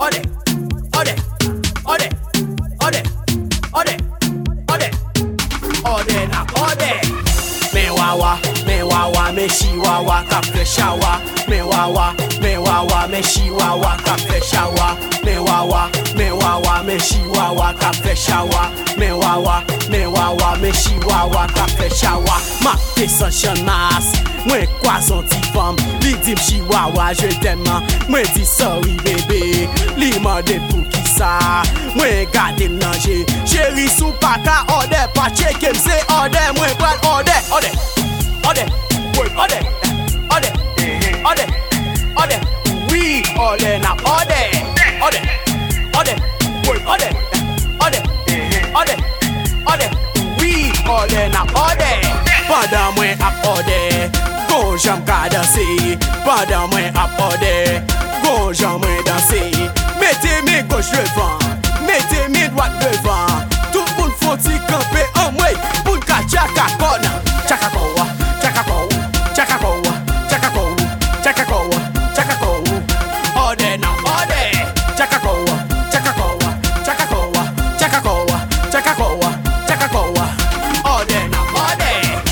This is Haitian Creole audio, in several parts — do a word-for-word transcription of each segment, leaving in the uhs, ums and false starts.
ode, ode, ode, ode, ode, ode, ode na ode. Me wawa, me wawa, me chihuahua, café shawa. Me wawa, me wawa, me chihuahua, café shawa. Me wawa, me wawa, me chihuahua, café shawa. Me wawa, me wawa, me chihuahua, café shawa. Ma descend chan mas, mwen kwa son ti fam. Li dim chihuahua, je t'aime. Mwen di sorry bébé, li mande pou ki sa. Mwen gade nanje, chéri sou pa ka ode, pa cheke mse ode. Mwen pral ode, ode, ode, ode, ode, ode, ode, oui, ode na ode, ode, ode, ode, ode, ode, ode, oui, ode na ode. Pendant mwen ap ode, gon jam ka danse. Pendant mwen ap ode, gon jam mwen danse. Mettez mes gauche devant, mettez mes droite devant. Tout moun foti kampe en mwen, pou ka chaka kona. Chaka kowa, chaka kowa, chaka kowa, chaka kowa, chaka kowa, chaka kowa. Ode na ode, chaka kowa, chaka kowa, chaka kowa, chaka kowa, chaka kowa, chaka kowa. Ode na ode.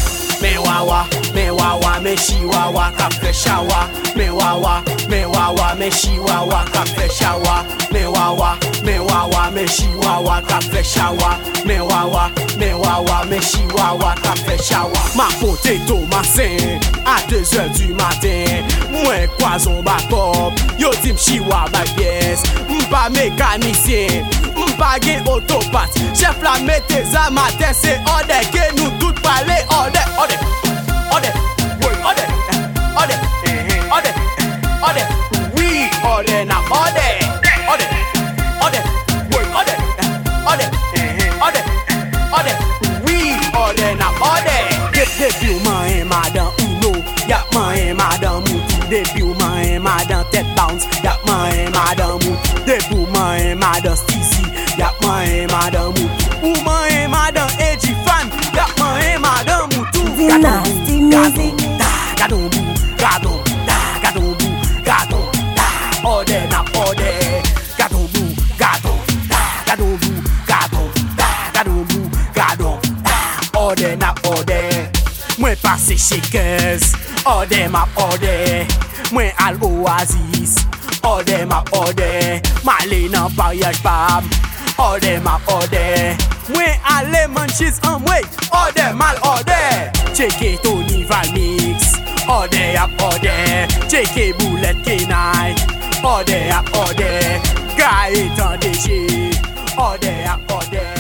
Me wawa, me wawa, me chihuahua, café shawa. Me wawa, me wawa, me chihuahua, café shawa. Me wawa, me wawa, me chihuahua, café shawa. Me wawa, me wawa, me chihuahua, café shawa. Ma potato masin, à deux heures du matin. Mwen kwa zon bakop, yo dim chihuahua ma pièce. M'pa mécanicien, m'pa gen autopat. Chef la mette za matin, c'est ode que nous tout parler ode, ode, ode, ode, ode, ode, ode, oui, ode na ode, ode, ode, ode, ode, ode, ode, oui, ode na ode. Depuis ou man madan uno, yap man madan moutou. Depuis ou man madan tête bounce, yap man madan moutou. Depuis ou man madan stizy, yap man madan moutou. Ou man madan edgy fan, yap man madan moutou. Dynasty music. Gadon bou, gadon, da, gadon bou, gadon, da, ode na ode. Gadon bou, gadon, da, gadon bou, gadon, da, gadon bou, gadon, da, ode na ode. Mwen pase shakers, ode ma ode. Mwen al oasis, ode ma ode. Male nan pariage bab, ode ma ode. Mwen ale manchis an mwen, ode mal ode. Cheke Tony Valmix, ode ap ode. Cheke Bullet Kenai, ode ap ode. Gaetan D J, ode ap ode.